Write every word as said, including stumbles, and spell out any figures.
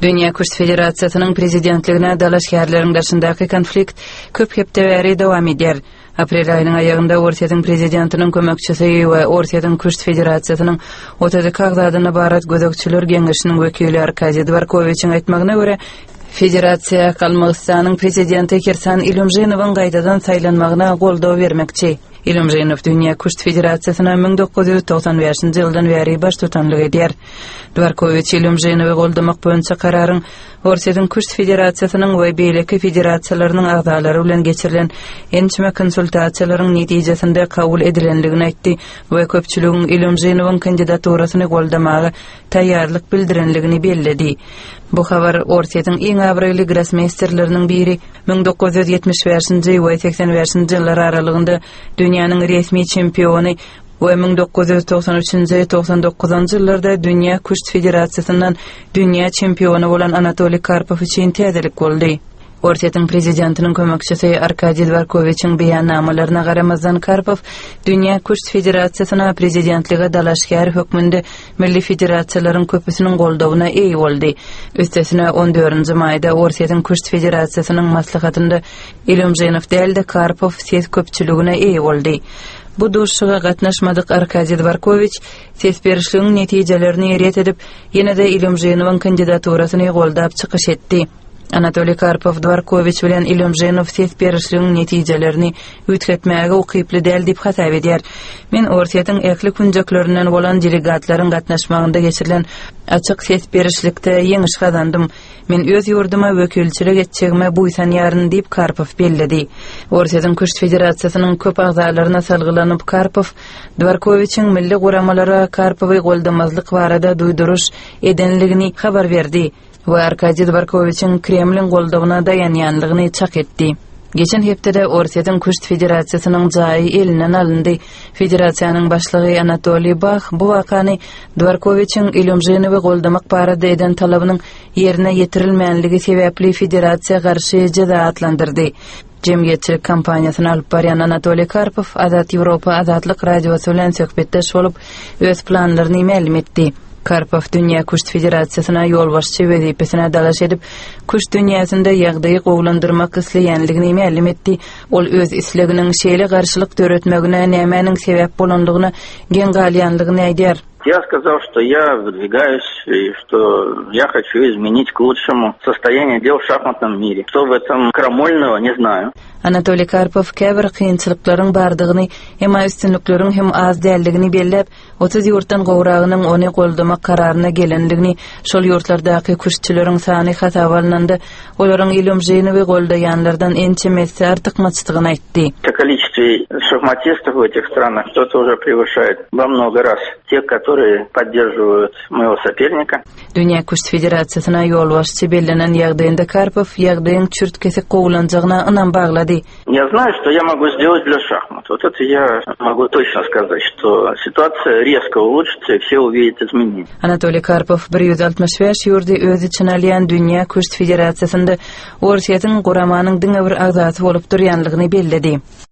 Dünya Kuşt Federatsiýasynyň prezidentligine dalaşgärleriň daşyndaky konflikt köp hepde bäri dowam eder. Aprel aýynyň aýagynda Orsiýanyň prezidentiniň kömekçisi we Orsiýanyň Kuşt Federatsiýasynyň otady kagzadyna barat gözekçiler geňeşiniň wekili Arkadiy Dvorkoviçiň aýtmagyna görä, Federasiýa Kalmagystanyň prezidenti Kersan Ilumjenowyň gaýdadan saýlanmagyna goldaw bermekçi. Ilumjenov Dünya Kuşt Federasiýasyna ming dokuz ýüz toksan beşinji ýyldan bäri baş tutanlyk eder. Dvorkoviç Ilumjenowy goldamak boýunça kararyň Orsiýanyň Kuşt Federatsiýasynyň we beýleki federatsiýalarynyň agdalary bilen geçirilen ençime konsultasiýalaryň netijesinde kabul edilenligini aýtdy we köpçüligiň Ilumjenowyň kandidaturasyny goldamagy taýýarlyk bildirenligini belledi. Bu habar Orsiýanyň iň abrayly grossmeisterleriniň biri ming dokuz ýüz ýetmiş beşinji we seksen beşinji ýyllar aralygynda dünýäniň resmi çempiony we ming dokuz ýüz toksan üçinji toksan dokuzynji ýyllarda Dünya Kuşt Federasiýasyndan dünýä çempiony bolan Anatoliy Karpov üçin täzelik boldy. Orsiýanyň prezidentiniň kömekçisi Arkadiy Dvorkoviçiň beýannamalaryna garamazdan Karpov Dünya Kuşt Federasiýasyna prezidentlige dalaşgär hökmünde milli federasiýalaryň köpüsiniň goldawyna eý boldy. Üstesine on dördünji maýda Orsiýanyň Kuşt Federasiýasynyň maslahatynda Ilumjenov däldi Karpov ses köpçüligine eý boldy. Bu duşuga gatnaşmadyk Arkadiy Dvorkoviç ses berişligiň netijelerini ret edip ýene-de Ilumjenowyň kandidaturasyny goldap çykyş etdi. Anatoliy Karpov Dvorkoviç bilen Ilumjenov ses berişligiň netijelerini üýtgetmäge ukyply däl diýip hasap eder. Men Orsiýanyň ekli kunjaklerinden bolan delegatlaryň gatnaşmagynda geçirilen açyk ses berişlikde ýeňiş gazandym. Men öz ýurduma wekilçilik etjegime buýsan ýaryn diýip Karpov belledi. Orsiýanyň Kuşt Federasiýasynyň köp agzalaryna salgylanyp Karpov Dvorkoviçiň milli guramalara Karpowy goldamazlyk barada duýduruş edenligini habar berdi. We Arkadiy Dvorkoviçiň Kremlin goldawyna daýanýanlygyny çak etdi. Geçen hepdede Orsiýanyň Kuşt Federasiýasynyň jaýy elinden alındy. Federasiýanyň başlygy Anatoliy Bach bu wakany Dvorkoviçiň Ilumjenowy goldamak barada eden talabynyň ýerine ýetirilmänligi sebäpli federasiýa garşy jaza atlandyrdy. Jemgyýetçilik kampaniýasyny alyp barýan Anatoliy Karpov Azat Ýewropa Azatlyk radiosy bilen söhbetdeş bolup öz planlaryny ma'lum etdi. Karpov Dünya Kuşt Federasiýasyna ýolbaşçy wezipesine dalaş edip, Kuşt dünýäsinde ýagdaýy gowlandyrmak isleýänligini ma'lum etdi. Ol öz isleginiň şeýle garşylyk töretmegine nämäniň sebäp bolandygyny geň galýanlygyny aýdýar. Я сказал, что я выдвигаюсь и что я хочу изменить к лучшему состояние дел в шахматном мире. Что в этом крамольного, не знаю. Anatoliy Karpov käbir kynçylyklaryň bardygyny, hem üstünlikleriň hem az däldigini bellep, otuz ýurtdan gowragynyň ony goldamak kararyna gelenligini, şol ýurtlardaky kuşçylariň sany hasaba alynanda, olaryň Ilumjenowy goldaýanlardan ençemesi artykmaçdygyny aýtdy. Количество шахматистов в этих странах кто-то уже превышает во много раз тех, которые поддерживают моего соперника. Dünya Kuşt Federasiýasyna ýolbaşçy bellenen ýagdaýynda Karpov ýagdaýyň çürtkesi gowlanjagyna ynam baglady. Я знаю, что я могу сделать для шахмат. Вот это я могу точно сказать, что ситуация резко улучшится и все увидят изменения. Anatoliy Karpov bir ýüz altymyş beş ýurdy öz içine alýan Dünya Kuşt Federasiýasynda Orsiýanyň guramanyň diňe bir agzaty bolup durýanlygyny belledi.